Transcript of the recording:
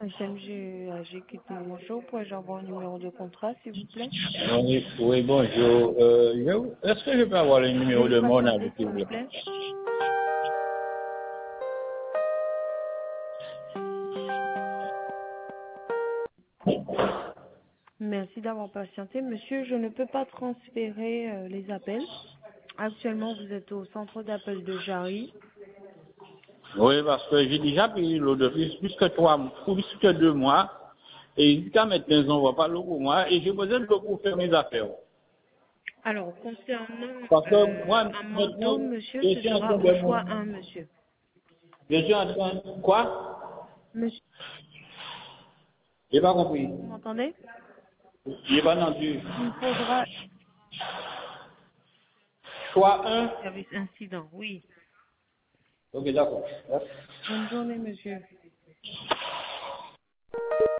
SMG AG quitté bonjour. Pourrais-je avoir le numéro de contrat, s'il vous plaît? Oui, oui, bonjour. Est-ce que je peux avoir le numéro Veuillez de mon patienter, ami, s'il s'il vous vous plaît? plaît. Merci d'avoir patienté. Monsieur, je ne peux pas transférer les appels. Actuellement, vous êtes au centre d'appel de Jarry. Oui, parce que j'ai déjà payé l'eau de plus que 2 mois. Et jusqu'à maintenant, ils n'envoient pas l'eau pour moi. Et j'ai besoin de l'eau pour faire mes affaires. Alors, concernant Parce que moi, un manque d'eau, maintenant, monsieur, je ce suis en train sera au de choix un, monsieur. Je suis en train de... Quoi? Monsieur, J'ai pas compris. vous m'entendez? J'ai pas entendu. Il faudra Choix un. service incident, oui. Ok, d'accord. Bonne journée, monsieur.